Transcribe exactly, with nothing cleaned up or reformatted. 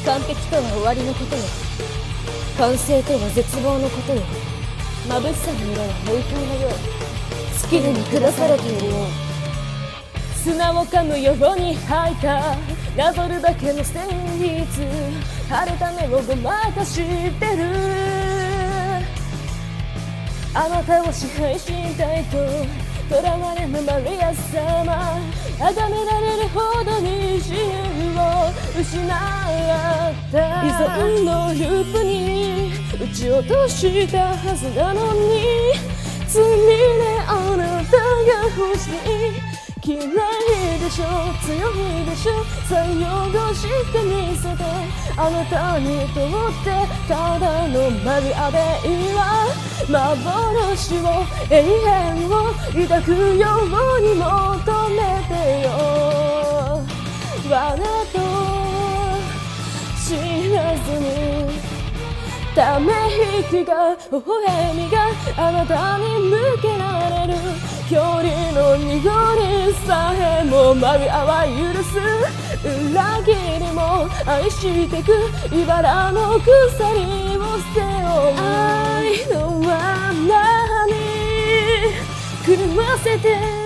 完璧とは終わりのことよ。完成とは絶望のことよ。眩しさの色は冥界のよう、月に見下されているよう。砂を噛むように吐いたなぞるだけの旋律、晴れた目をごまかしてる。あなたを支配したいと囚われぬマリア様、崇められるほどに自由を失った依存のループに撃ち落としたはずなのに、罪であなたが欲しい。嫌いでしょ、強いでしょ、採用してみせて。あなたにとってただのマリアでいいわ。幻を永遠を抱くように求めてよ。罠と知らずにため息が微笑みがあなたに向けられる。距離の濁りさえもマリアは許す。裏切りも愛してく茨の鎖を背負う。愛の罠に狂わせて